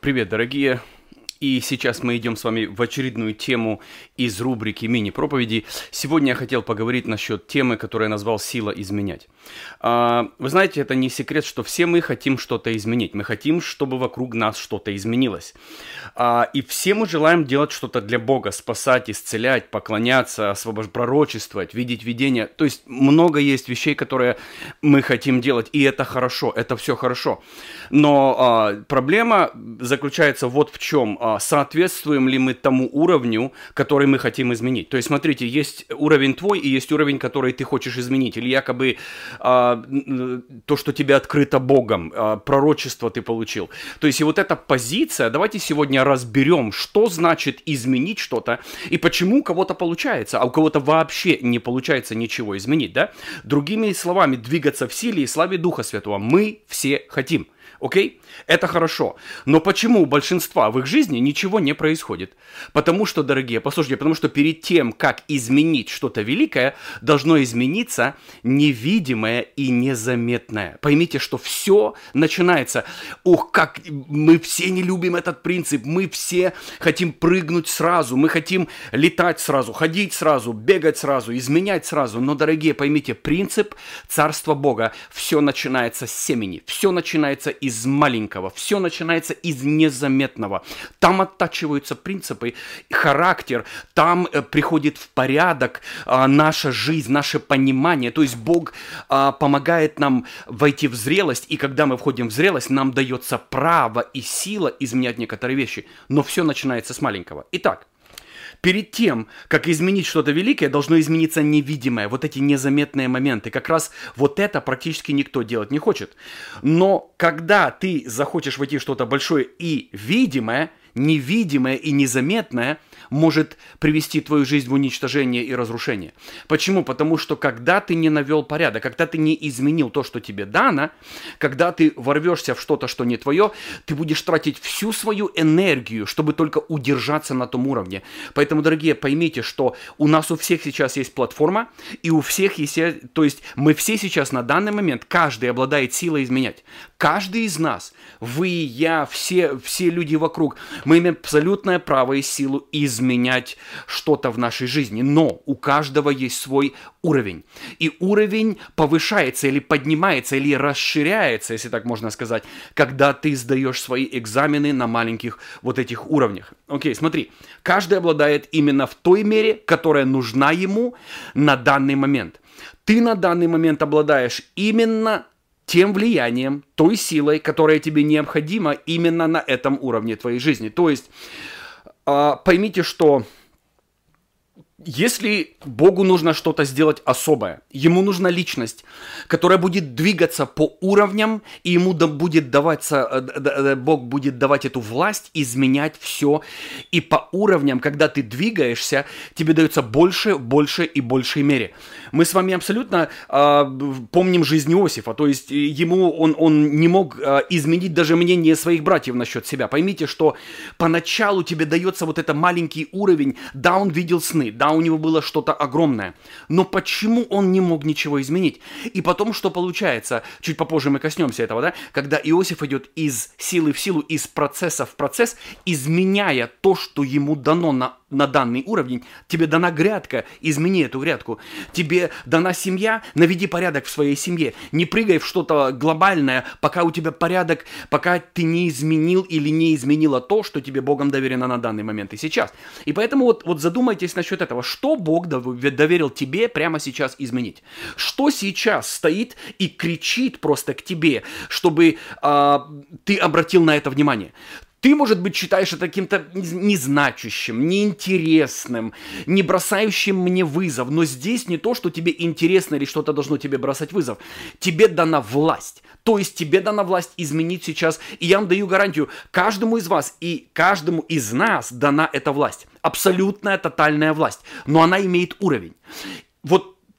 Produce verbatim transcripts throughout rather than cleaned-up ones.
Привет, дорогие! И сейчас мы идем с вами в очередную тему из рубрики «Мини-проповеди». Сегодня я хотел поговорить насчет темы, которую я назвал «Сила изменять». А, вы знаете, это не секрет, что все мы хотим что-то изменить. Мы хотим, чтобы вокруг нас что-то изменилось. А, и все мы желаем делать что-то для Бога, спасать, исцелять, поклоняться, освобождать, пророчествовать, видеть видения. То есть много есть вещей, которые мы хотим делать, и это хорошо, это все хорошо. Но а, проблема заключается вот в чем. А, соответствуем ли мы тому уровню, который мы хотим изменить? То есть, смотрите, есть уровень твой и есть уровень, который ты хочешь изменить. Или якобы а, то, что тебе открыто Богом, а, пророчество ты получил. То есть, и вот эта позиция, давайте сегодня разберем, что значит изменить что-то и почему у кого-то получается, а у кого-то вообще не получается ничего изменить, да? Другими словами, двигаться в силе и славе Духа Святого мы все хотим. Окей? Это хорошо. Но почему у большинства в их жизни ничего не происходит? Потому что, дорогие, послушайте, потому что перед тем, как изменить что-то великое, должно измениться невидимое и незаметное. Поймите, что все начинается. Ух, как мы все не любим этот принцип. Мы все хотим прыгнуть сразу. Мы хотим летать сразу, ходить сразу, бегать сразу, изменять сразу. Но, дорогие, поймите, принцип Царства Бога. Все начинается с семени. Все начинается из из маленького, все начинается из незаметного. Там оттачиваются принципы, характер, там э, приходит в порядок э, наша жизнь, наше понимание. То есть Бог э, помогает нам войти в зрелость, и когда мы входим в зрелость, нам дается право и сила изменять некоторые вещи. Но все начинается с маленького. Итак, перед тем, как изменить что-то великое, должно измениться невидимое, вот эти незаметные моменты. Как раз вот это практически никто делать не хочет. Но когда ты захочешь войти в что-то большое и видимое, невидимое и незаметное может привести твою жизнь в уничтожение и разрушение. Почему? Потому что когда ты не навел порядок, когда ты не изменил то, что тебе дано, когда ты ворвешься в что-то, что не твое, ты будешь тратить всю свою энергию, чтобы только удержаться на том уровне. Поэтому, дорогие, поймите, что у нас у всех сейчас есть платформа, и у всех есть, то есть мы все сейчас на данный момент, каждый обладает силой изменять. Каждый из нас, вы, я, все, все люди вокруг, мы имеем абсолютное право и силу изменять что-то в нашей жизни. Но у каждого есть свой уровень. И уровень повышается или поднимается, или расширяется, если так можно сказать, когда ты сдаешь свои экзамены на маленьких вот этих уровнях. Окей, смотри. Каждый обладает именно в той мере, которая нужна ему на данный момент. Ты на данный момент обладаешь именно тем влиянием, той силой, которая тебе необходима именно на этом уровне твоей жизни. То есть, поймите, что если Богу нужно что-то сделать особое, ему нужна личность, которая будет двигаться по уровням, и ему будет даваться, Бог будет давать эту власть изменять все. И по уровням, когда ты двигаешься, тебе дается больше, больше и большей мере. Мы с вами абсолютно э, помним жизнь Иосифа, то есть ему он, он не мог э, изменить даже мнение своих братьев насчет себя. Поймите, что поначалу тебе дается вот этот маленький уровень, да, он видел сны, да, у него было что-то огромное. Но почему он не мог ничего изменить? И потом, что получается, чуть попозже мы коснемся этого, да, когда Иосиф идет из силы в силу, из процесса в процесс, изменяя то, что ему дано на, на данный уровень. Тебе дана грядка, измени эту грядку. Тебе дана семья, наведи порядок в своей семье. Не прыгай в что-то глобальное, пока у тебя порядок, пока ты не изменил или не изменила то, что тебе Богом доверено на данный момент и сейчас. И поэтому вот, вот задумайтесь насчет этого. Что Бог доверил тебе прямо сейчас изменить? Что сейчас стоит и кричит просто к тебе, чтобы э, ты обратил на это внимание? Ты, может быть, считаешь это каким-то незначащим, неинтересным, не бросающим мне вызов. Но здесь не то, что тебе интересно или что-то должно тебе бросать вызов. Тебе дана власть. То есть тебе дана власть изменить сейчас. И я вам даю гарантию, каждому из вас и каждому из нас дана эта власть. Абсолютная, тотальная власть. Но она имеет уровень. Вот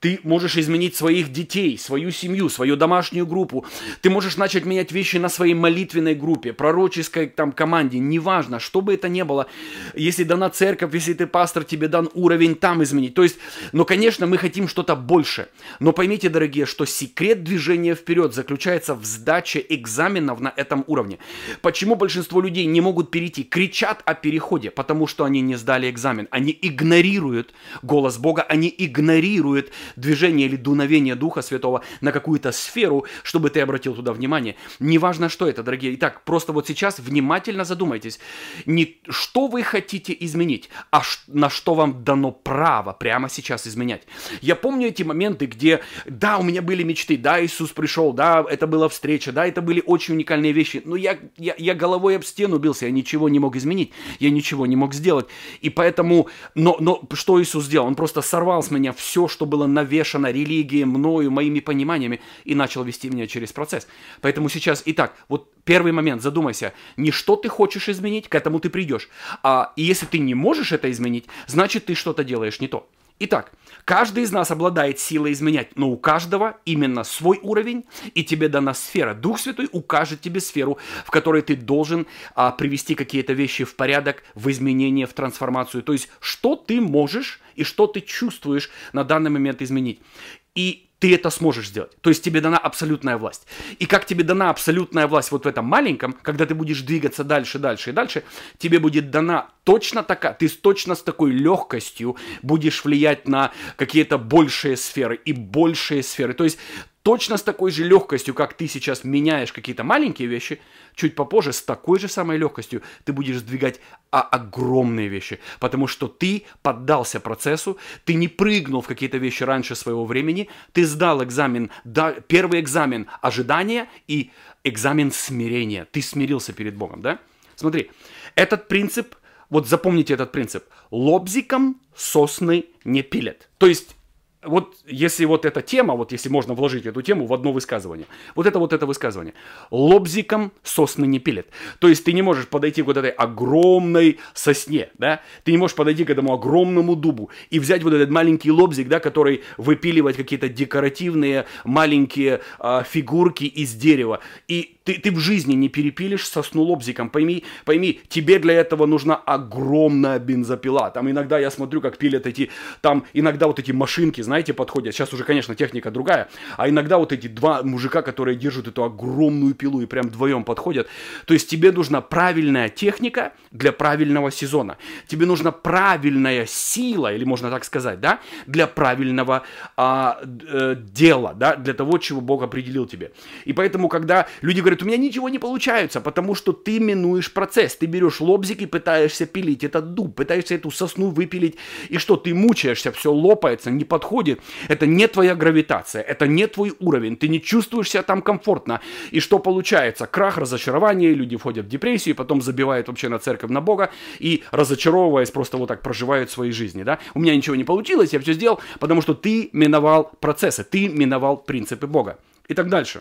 Ты можешь изменить своих детей, свою семью, свою домашнюю группу. Ты можешь начать менять вещи на своей молитвенной группе, пророческой там команде, неважно, что бы это ни было. Если дана церковь, если ты пастор, тебе дан уровень там изменить. То есть, ну, конечно, мы хотим что-то больше. Но поймите, дорогие, что секрет движения вперед заключается в сдаче экзаменов на этом уровне. Почему большинство людей не могут перейти? Кричат о переходе, потому что они не сдали экзамен. Они игнорируют голос Бога, они игнорируют движение или дуновение Духа Святого на какую-то сферу, чтобы ты обратил туда внимание. Неважно, что это, дорогие. Итак, просто вот сейчас внимательно задумайтесь. Не что вы хотите изменить, а на что вам дано право прямо сейчас изменять. Я помню эти моменты, где, да, у меня были мечты, да, Иисус пришел, да, это была встреча, да, это были очень уникальные вещи, но я, я, я головой об стену бился, я ничего не мог изменить, я ничего не мог сделать. И поэтому, но, но что Иисус сделал? Он просто сорвал с меня все, что было навешано религией, мною, моими пониманиями, и начал вести меня через процесс. Поэтому сейчас, итак, вот первый момент, задумайся, не что ты хочешь изменить, к этому ты придешь. А, и если ты не можешь это изменить, значит, ты что-то делаешь не то. Итак, каждый из нас обладает силой изменять, но у каждого именно свой уровень, и тебе дана сфера. Дух Святой укажет тебе сферу, в которой ты должен а, привести какие-то вещи в порядок, в изменение, в трансформацию. То есть, что ты можешь и что ты чувствуешь на данный момент изменить. И ты это сможешь сделать. То есть тебе дана абсолютная власть. И как тебе дана абсолютная власть вот в этом маленьком, когда ты будешь двигаться дальше, дальше и дальше, тебе будет дана точно такая, ты точно с такой легкостью будешь влиять на какие-то большие сферы и большие сферы. То есть точно с такой же легкостью, как ты сейчас меняешь какие-то маленькие вещи, чуть попозже с такой же самой легкостью ты будешь сдвигать а, огромные вещи. Потому что ты поддался процессу, ты не прыгнул в какие-то вещи раньше своего времени, ты сдал экзамен, да, первый экзамен ожидания и экзамен смирения. Ты смирился перед Богом, да? Смотри, этот принцип, вот запомните этот принцип. Лобзиком сосны не пилят. То есть, вот если вот эта тема, вот если можно вложить эту тему в одно высказывание, вот это вот это высказывание, лобзиком сосны не пилят. То есть ты не можешь подойти к вот этой огромной сосне, да, ты не можешь подойти к этому огромному дубу и взять вот этот маленький лобзик, да, который выпиливает какие-то декоративные маленькие а, фигурки из дерева, и ты, ты в жизни не перепилишь сосну лобзиком. Пойми, пойми, тебе для этого нужна огромная бензопила. Там иногда я смотрю, как пилят эти, там иногда вот эти машинки, знаете, подходят. Сейчас уже, конечно, техника другая. А иногда вот эти два мужика, которые держат эту огромную пилу и прям вдвоем подходят. То есть тебе нужна правильная техника для правильного сезона. Тебе нужна правильная сила, или можно так сказать, да, для правильного а, э, дела, да, для того, чего Бог определил тебе. И поэтому, когда люди говорят, у меня ничего не получается, потому что ты минуешь процесс. Ты берешь лобзик и пытаешься пилить этот дуб, пытаешься эту сосну выпилить. И что, ты мучаешься, все лопается, не подходит. Это не твоя гравитация, это не твой уровень. Ты не чувствуешь себя там комфортно. И что получается? Крах, разочарование, люди входят в депрессию, и потом забивают вообще на церковь, на Бога, и разочаровываясь, просто вот так проживают свои жизни. Да? У меня ничего не получилось, я все сделал, потому что ты миновал процессы, ты миновал принципы Бога. Итак, дальше.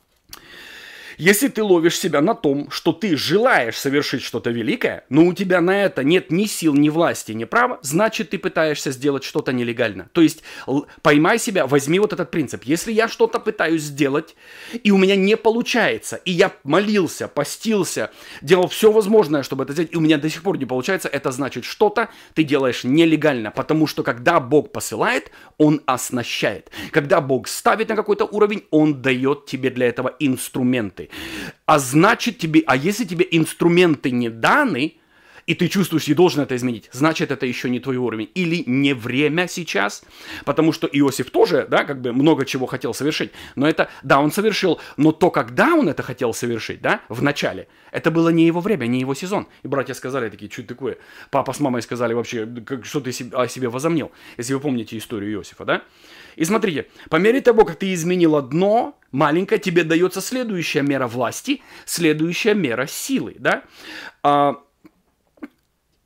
Если ты ловишь себя на том, что ты желаешь совершить что-то великое, но у тебя на это нет ни сил, ни власти, ни права, значит, ты пытаешься сделать что-то нелегально. То есть поймай себя, возьми вот этот принцип. Если я что-то пытаюсь сделать, и у меня не получается, и я молился, постился, делал все возможное, чтобы это сделать, и у меня до сих пор не получается, это значит, что-то ты делаешь нелегально. Потому что когда Бог посылает, Он оснащает. Когда Бог ставит на какой-то уровень, Он дает тебе для этого инструменты. А значит тебе, а если тебе инструменты не даны, и ты чувствуешь, и должен это изменить, значит, это еще не твой уровень. Или не время сейчас, потому что Иосиф тоже, да, как бы много чего хотел совершить. Но это, да, он совершил, но то, когда он это хотел совершить, да, в начале, это было не его время, не его сезон. И братья сказали такие, что такое? Папа с мамой сказали вообще, как, что ты о себе возомнил, если вы помните историю Иосифа, да? И смотрите, по мере того, как ты изменил одно маленькое, тебе дается следующая мера власти, следующая мера силы, да? А,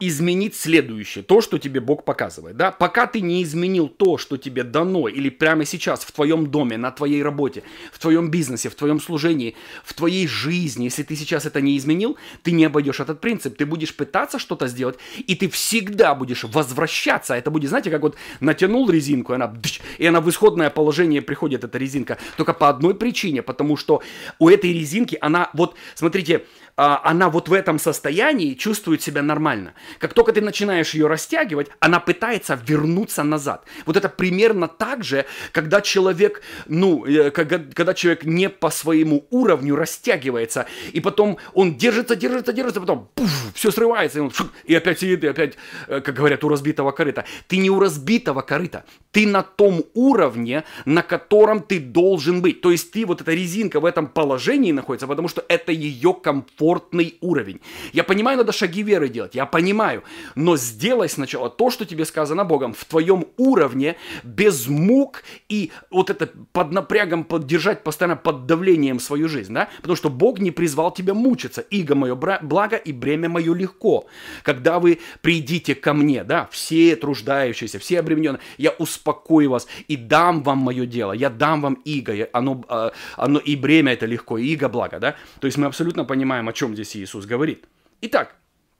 изменить следующее, то, что тебе Бог показывает, да, пока ты не изменил то, что тебе дано, или прямо сейчас в твоем доме, на твоей работе, в твоем бизнесе, в твоем служении, в твоей жизни, если ты сейчас это не изменил, ты не обойдешь этот принцип, ты будешь пытаться что-то сделать, и ты всегда будешь возвращаться, это будет, знаете, как вот натянул резинку, и она, и она в исходное положение приходит, эта резинка, только по одной причине, потому что у этой резинки, она вот, смотрите, она вот в этом состоянии чувствует себя нормально. Как только ты начинаешь ее растягивать, она пытается вернуться назад. Вот это примерно так же, когда человек, ну, когда, когда человек не по своему уровню растягивается, и потом он держится, держится, держится, потом пуф, все срывается, и, он, шук, и опять сидит, и опять, как говорят, у разбитого корыта. Ты не у разбитого корыта, ты на том уровне, на котором ты должен быть. То есть ты, вот эта резинка в этом положении находится, потому что это ее комфорт. Комфортный уровень. Я понимаю, надо шаги веры делать, я понимаю, но сделай сначала то, что тебе сказано Богом, в твоем уровне, без мук и вот это под напрягом поддержать постоянно под давлением свою жизнь, да, потому что Бог не призвал тебя мучиться, иго мое благо и бремя мое легко. Когда вы придите ко мне, да, все труждающиеся, все обремененные, я успокою вас и дам вам мое дело, я дам вам иго, оно, оно и бремя это легко, и иго благо, да, то есть мы абсолютно понимаем, о чем здесь Иисус говорит. Итак,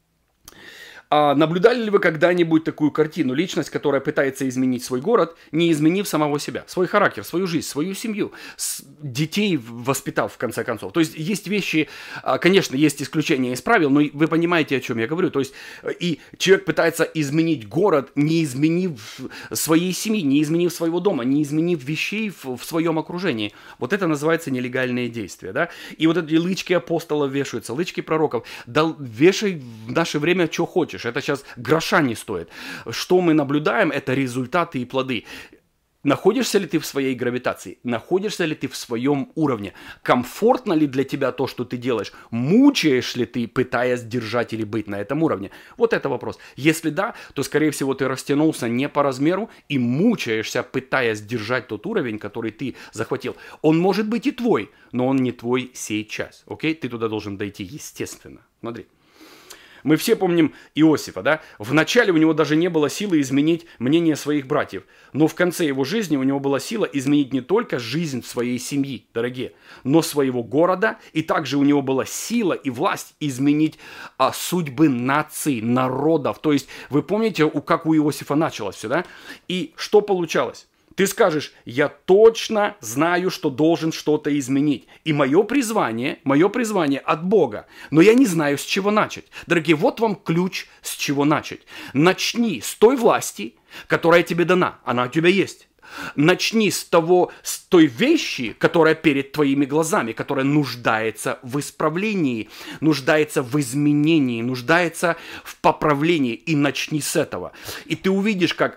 а наблюдали ли вы когда-нибудь такую картину? Личность, которая пытается изменить свой город, не изменив самого себя, свой характер, свою жизнь, свою семью, детей воспитав в конце концов. То есть есть вещи, конечно, есть исключения из правил, но вы понимаете, о чем я говорю. То есть и человек пытается изменить город, не изменив своей семьи, не изменив своего дома, не изменив вещей в, в своем окружении. Вот это называется нелегальные действия, да? И вот эти лычки апостолов вешаются, лычки пророков. Да вешай в наше время, что хочешь. Это сейчас гроша не стоит. Что мы наблюдаем, это результаты и плоды. Находишься ли ты в своей гравитации? Находишься ли ты в своем уровне? Комфортно ли для тебя то, что ты делаешь? Мучаешь ли ты, пытаясь держать или быть на этом уровне? Вот это вопрос. Если да, то, скорее всего, ты растянулся не по размеру и мучаешься, пытаясь держать тот уровень, который ты захватил. Он может быть и твой, но он не твой сейчас. Окей? Ты туда должен дойти естественно. Смотри. Мы все помним Иосифа, да? Вначале у него даже не было силы изменить мнение своих братьев, но в конце его жизни у него была сила изменить не только жизнь своей семьи, дорогие, но своего города, и также у него была сила и власть изменить а, судьбы наций, народов. То есть вы помните, как у Иосифа началось все, да? И что получалось? Ты скажешь, я точно знаю, что должен что-то изменить. И мое призвание, мое призвание от Бога. Но я не знаю, с чего начать. Дорогие, вот вам ключ, с чего начать. Начни с той власти, которая тебе дана. Она у тебя есть. Начни с того, с той вещи, которая перед твоими глазами, которая нуждается в исправлении, нуждается в изменении, нуждается в поправлении. И начни с этого. И ты увидишь, как...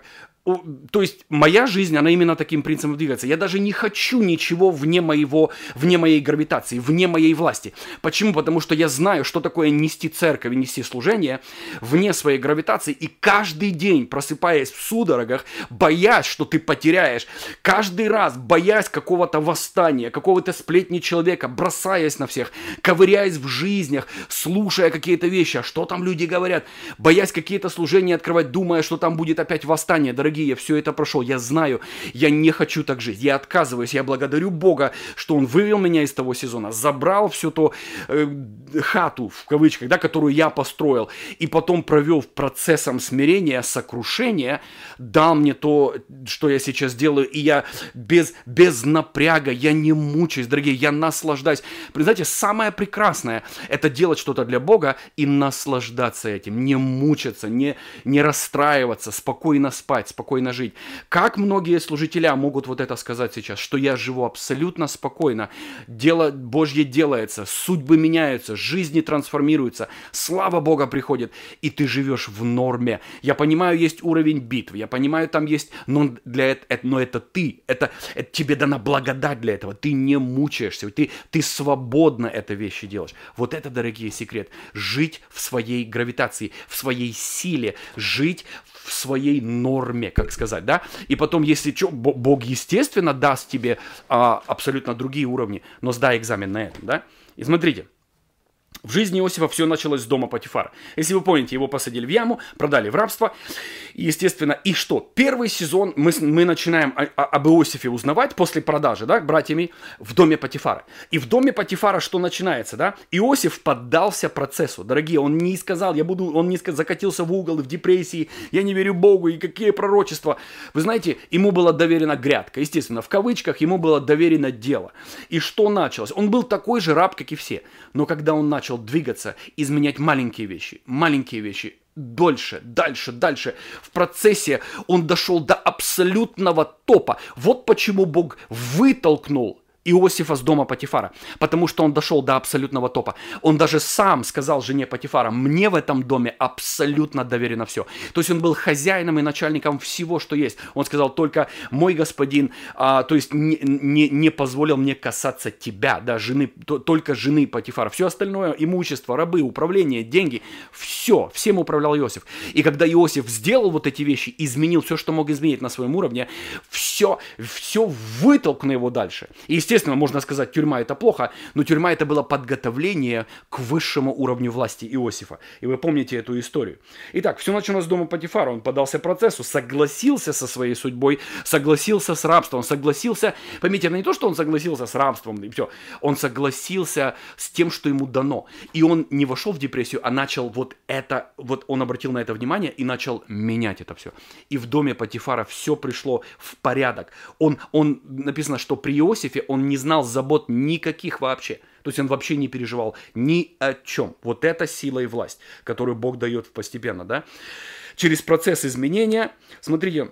То есть моя жизнь, она именно таким принципом двигается. Я даже не хочу ничего вне моего, вне моей гравитации, вне моей власти. Почему? Потому что я знаю, что такое нести церковь, нести служение вне своей гравитации. И каждый день, просыпаясь в судорогах, боясь, что ты потеряешь, каждый раз боясь какого-то восстания, какого-то сплетни человека, бросаясь на всех, ковыряясь в жизнях, слушая какие-то вещи, а что там люди говорят, боясь какие-то служения открывать, думая, что там будет опять восстание. Дорогие, я все это прошел, я знаю, я не хочу так жить, я отказываюсь, я благодарю Бога, что Он вывел меня из того сезона, забрал всю ту э, хату, в кавычках, да, которую я построил, и потом провел процессом смирения, сокрушения, дал мне то, что я сейчас делаю, и я без, без напряга, я не мучаюсь, дорогие, я наслаждаюсь. Знаете, самое прекрасное – это делать что-то для Бога и наслаждаться этим, не мучиться, не, не расстраиваться, спокойно спать, спокойно спокойно жить. Как многие служителя могут вот это сказать сейчас, что я живу абсолютно спокойно, дело Божье делается, судьбы меняются, жизни трансформируются, слава Бога приходит, и ты живешь в норме. Я понимаю, есть уровень битв, я понимаю, там есть, но, для это, но это ты, это, это тебе дана благодать для этого, ты не мучаешься, ты, ты свободно это вещи делаешь. Вот это, дорогие, секрет. Жить в своей гравитации, в своей силе, жить в своей норме, как сказать, да? И потом, если что, Бог, естественно, даст тебе а, абсолютно другие уровни, но сдай экзамен на этом, да? И смотрите, В жизни Иосифа все началось с дома Потифара. Если вы помните, его посадили в яму, продали в рабство. И, естественно, и что? Первый сезон мы, мы начинаем о, о, об Иосифе узнавать после продажи, да, братьями в доме Потифара. И в доме Потифара что начинается, да? Иосиф поддался процессу. Дорогие, он не сказал, я буду, он не сказал, закатился в угол, в депрессии, я не верю Богу, и какие пророчества. Вы знаете, ему была доверена грядка. Естественно, в кавычках ему было доверено дело. И что началось? Он был такой же раб, как и все. Но когда он начал двигаться, изменять маленькие вещи, маленькие вещи, дольше, дальше, дальше. В процессе он дошел до абсолютного топа. Вот почему Бог вытолкнул Иосифа с дома Потифара, потому что он дошел до абсолютного топа. Он даже сам сказал жене Потифара: мне в этом доме абсолютно доверено все. То есть он был хозяином и начальником всего, что есть. Он сказал: только мой господин, а, то есть не, не, не позволил мне касаться тебя, да, жены, то, только жены Потифара. Все остальное, имущество, рабы, управление, деньги, все, всем управлял Иосиф. И когда Иосиф сделал вот эти вещи, изменил все, что мог изменить на своем уровне, все, все вытолкнуло его дальше. И, естественно, можно сказать, тюрьма это плохо, но тюрьма это было подготовление к высшему уровню власти Иосифа. И вы помните эту историю. Итак, все началось с дома Потифара. Он поддался процессу, согласился со своей судьбой, согласился с рабством, согласился, поймите, это не то, что он согласился с рабством, и все. Он согласился с тем, что ему дано. И он не вошел в депрессию, а начал вот это, вот он обратил на это внимание и начал менять это все. И в доме Потифара все пришло в порядок. Он, он, написано, что при Иосифе он не знал забот никаких вообще. То есть он вообще не переживал ни о чем. Вот это сила и власть, которую Бог дает постепенно, да. Через процесс изменения, смотрите,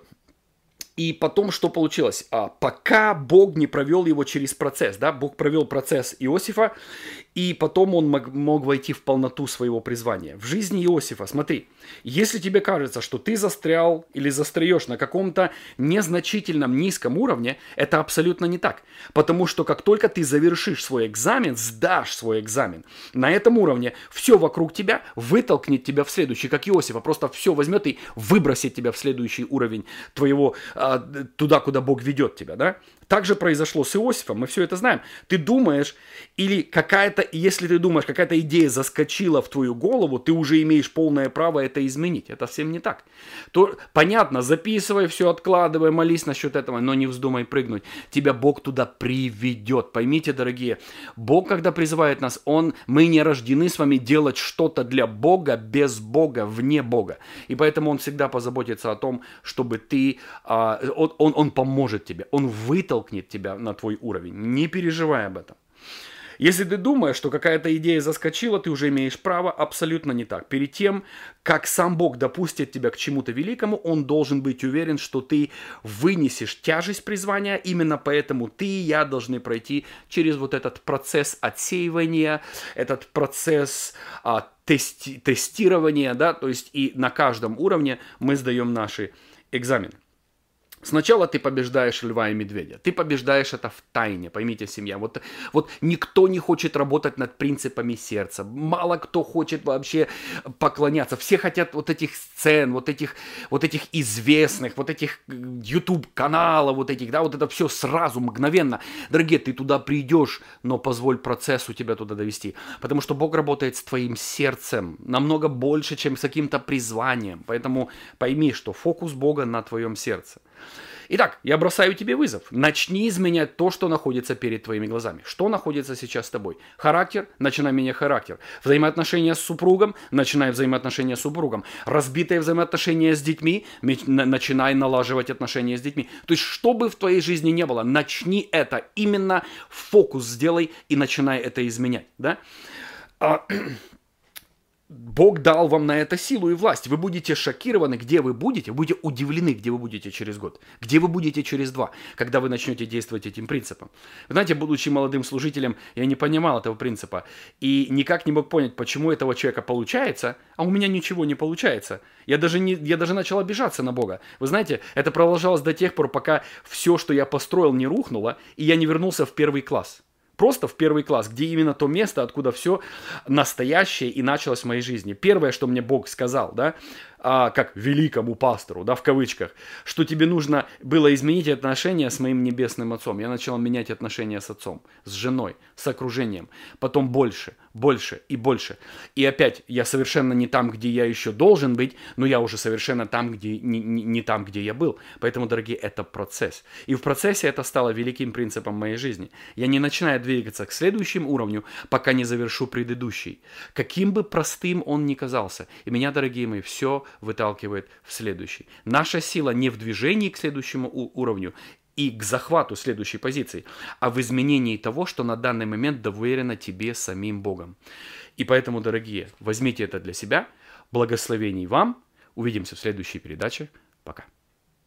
и потом что получилось? А, пока Бог не провел его через процесс, да, Бог провел процесс Иосифа, и потом он мог, мог войти в полноту своего призвания. В жизни Иосифа, смотри, если тебе кажется, что ты застрял или застряешь на каком-то незначительном низком уровне, это абсолютно не так. Потому что как только ты завершишь свой экзамен, сдашь свой экзамен, на этом уровне все вокруг тебя вытолкнет тебя в следующий, как Иосифа, просто все возьмет и выбросит тебя в следующий уровень твоего, туда, куда Бог ведет тебя, да? Так же произошло с Иосифом, мы все это знаем. Ты думаешь, или какая-то, если ты думаешь, какая-то идея заскочила в твою голову, ты уже имеешь полное право это изменить. Это совсем не так. То, понятно, записывай все, откладывай, молись насчет этого, но не вздумай прыгнуть. Тебя Бог туда приведет. Поймите, дорогие, Бог, когда призывает нас, Он, мы не рождены с вами делать что-то для Бога, без Бога, вне Бога. И поэтому Он всегда позаботится о том, чтобы ты, а, он, он, он поможет тебе, Он вытолкнет тебя на твой уровень. Не переживай об этом. Если ты думаешь, что какая-то идея заскочила, ты уже имеешь право, абсолютно не так. Перед тем, как сам Бог допустит тебя к чему-то великому, Он должен быть уверен, что ты вынесешь тяжесть призвания. Именно поэтому ты и я должны пройти через вот этот процесс отсеивания, этот процесс а, тести- тестирования, да, то есть и на каждом уровне мы сдаем наши экзамены. Сначала ты побеждаешь льва и медведя. Ты побеждаешь это в тайне, поймите, семья. Вот, вот никто не хочет работать над принципами сердца. Мало кто хочет вообще поклоняться. Все хотят вот этих сцен, вот этих, вот этих известных, вот этих YouTube-каналов, вот этих, да, вот это все сразу, мгновенно. Дорогие, ты туда придешь, но позволь процессу тебя туда довести. Потому что Бог работает с твоим сердцем намного больше, чем с каким-то призванием. Поэтому пойми, что фокус Бога на твоем сердце. Итак, я бросаю тебе вызов. Начни изменять то, что находится перед твоими глазами. Что находится сейчас с тобой? Характер? Начинай менять характер. Взаимоотношения с супругом? Начинай взаимоотношения с супругом. Разбитые взаимоотношения с детьми? Начинай налаживать отношения с детьми. То есть, что бы в твоей жизни не было, начни это. Именно фокус сделай и начинай это изменять. Да? Бог дал вам на это силу и власть. Вы будете шокированы, где вы будете, вы будете удивлены, где вы будете через год, где вы будете через два, когда вы начнете действовать этим принципом. Вы знаете, будучи молодым служителем, я не понимал этого принципа и никак не мог понять, почему этого человека получается, а у меня ничего не получается. Я даже, не, я даже начал обижаться на Бога. Вы знаете, это продолжалось до тех пор, пока все, что я построил, не рухнуло, и я не вернулся в первый класс. Просто в первый класс, где именно то место, откуда все настоящее и началось в моей жизни. Первое, что мне Бог сказал, да, а, как великому пастору, да, в кавычках, что тебе нужно было изменить отношения с моим небесным отцом. Я начал менять отношения с отцом, с женой, с окружением. Потом больше, больше и больше. И опять, я совершенно не там, где я еще должен быть, но я уже совершенно там, где не, не, не там, где я был. Поэтому, дорогие, это процесс. И в процессе это стало великим принципом моей жизни. Я не начинаю двигаться к следующему уровню, пока не завершу предыдущий. Каким бы простым он ни казался. И меня, дорогие мои, все выталкивает в следующий. Наша сила не в движении к следующему уровню и к захвату следующей позиции, а в изменении того, что на данный момент доверено тебе самим Богом. И поэтому, дорогие, возьмите это для себя. Благословений вам. Увидимся в следующей передаче. Пока.